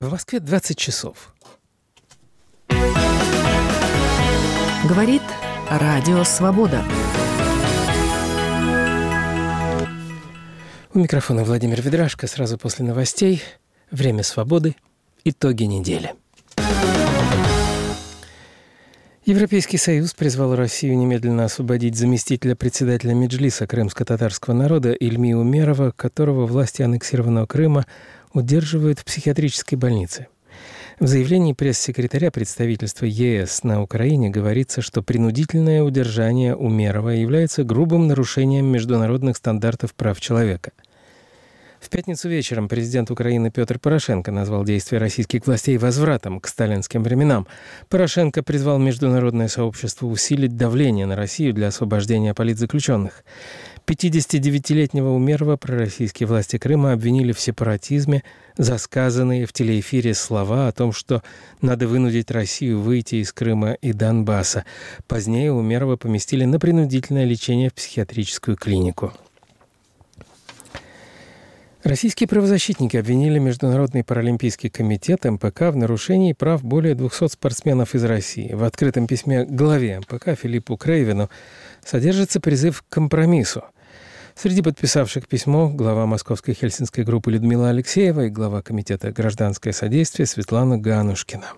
В Москве 20 часов. Говорит Радио Свобода. У микрофона Владимир Ведрашко. Сразу после новостей. Время свободы. Итоги недели. Европейский Союз призвал Россию немедленно освободить заместителя председателя Меджлиса крымско-татарского народа Ильми Умерова, которого власти аннексированного Крыма удерживают в психиатрической больнице. В заявлении пресс-секретаря представительства ЕС на Украине говорится, что принудительное удержание Умерова является грубым нарушением международных стандартов прав человека. В пятницу вечером президент Украины Петр Порошенко назвал действия российских властей возвратом к сталинским временам. Порошенко призвал международное сообщество усилить давление на Россию для освобождения политзаключенных. 59-летнего Умерова пророссийские власти Крыма обвинили в сепаратизме за сказанные в телеэфире слова о том, что надо вынудить Россию выйти из Крыма и Донбасса. Позднее Умерова поместили на принудительное лечение в психиатрическую клинику. Российские правозащитники обвинили Международный паралимпийский комитет МПК в нарушении прав более 200 спортсменов из России. В открытом письме главе МПК Филиппу Крейвину содержится призыв к компромиссу. Среди подписавших письмо глава Московской Хельсинской группы Людмила Алексеева и глава Комитета «Гражданское содействие» Светлана Ганушкина.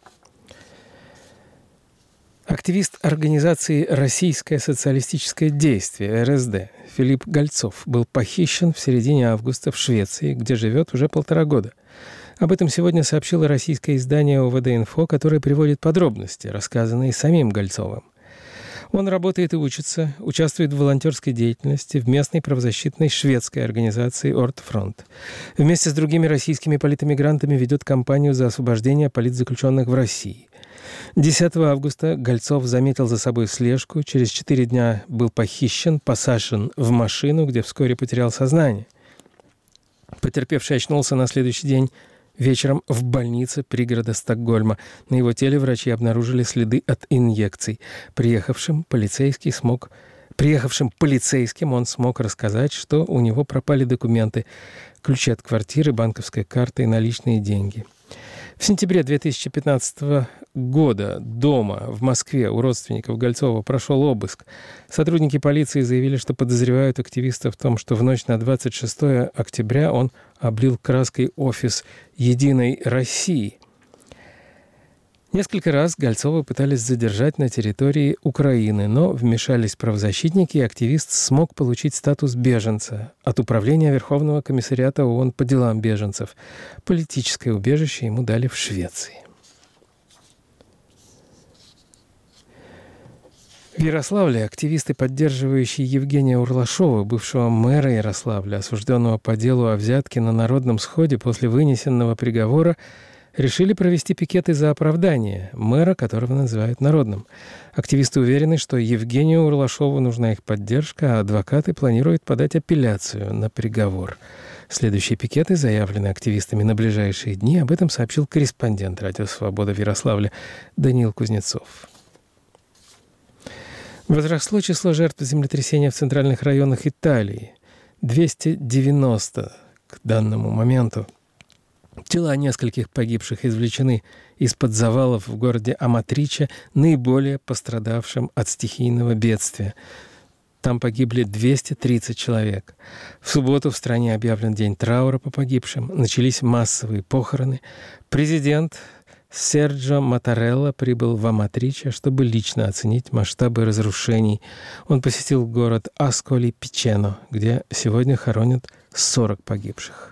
Активист организации «Российское социалистическое действие» РСД Филипп Гольцов был похищен в середине августа в Швеции, где живет уже 1,5 года. Об этом сегодня сообщило российское издание ОВД-Инфо, которое приводит подробности, рассказанные самим Гольцовым. Он работает и учится, участвует в волонтерской деятельности в местной правозащитной шведской организации «Ортфронт». Вместе с другими российскими политэмигрантами ведет кампанию за освобождение политзаключенных в России. 10 августа Гольцов заметил за собой слежку, через 4 дня был похищен, посажен в машину, где вскоре потерял сознание. Потерпевший очнулся на следующий день вечером в больнице пригорода Стокгольма. На его теле врачи обнаружили следы от инъекций. Приехавшим полицейским он смог рассказать, что у него пропали документы, ключи от квартиры, банковская карта и наличные деньги. В сентябре 2015 года дома в Москве у родственников Гольцова прошел обыск. Сотрудники полиции заявили, что подозревают активиста в том, что в ночь на 26 октября он облил краской офис «Единой России». Несколько раз Гольцова пытались задержать на территории Украины, но вмешались правозащитники, и активист смог получить статус беженца от Управления Верховного комиссариата ООН по делам беженцев. Политическое убежище ему дали в Швеции. В Ярославле активисты, поддерживающие Евгения Урлашова, бывшего мэра Ярославля, осужденного по делу о взятке на народном сходе после вынесенного приговора, решили провести пикеты за оправдание мэра, которого называют народным. Активисты уверены, что Евгению Урлашову нужна их поддержка, а адвокаты планируют подать апелляцию на приговор. Следующие пикеты заявлены активистами на ближайшие дни. Об этом сообщил корреспондент «Радио Свобода» в Ярославле Даниил Кузнецов. Возросло число жертв землетрясения в центральных районах Италии. 290 к данному моменту. Тела нескольких погибших извлечены из-под завалов в городе Аматриче, наиболее пострадавшим от стихийного бедствия. Там погибли 230 человек. В субботу в стране объявлен день траура по погибшим. Начались массовые похороны. Президент Серджо Маттарелла прибыл в Аматриче, чтобы лично оценить масштабы разрушений. Он посетил город Асколи-Пичено, где сегодня хоронят 40 погибших.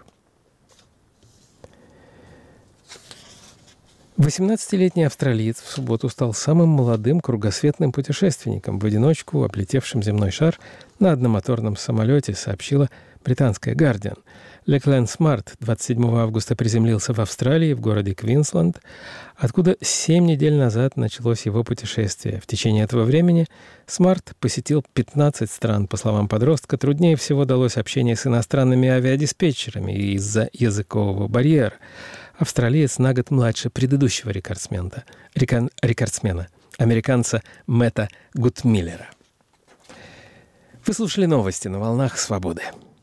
18-летний австралиец в субботу стал самым молодым кругосветным путешественником в одиночку, облетевшим земной шар на одномоторном самолете, сообщила британская «Гардиан». Леклен Смарт 27 августа приземлился в Австралии, в городе Квинсленд, откуда 7 недель назад началось его путешествие. В течение этого времени Смарт посетил 15 стран. По словам подростка, труднее всего далось общение с иностранными авиадиспетчерами из-за языкового барьера. Австралиец на год младше предыдущего рекордсмена, американца Мэтта Гутмиллера. Вы слушали новости на волнах «Свободы».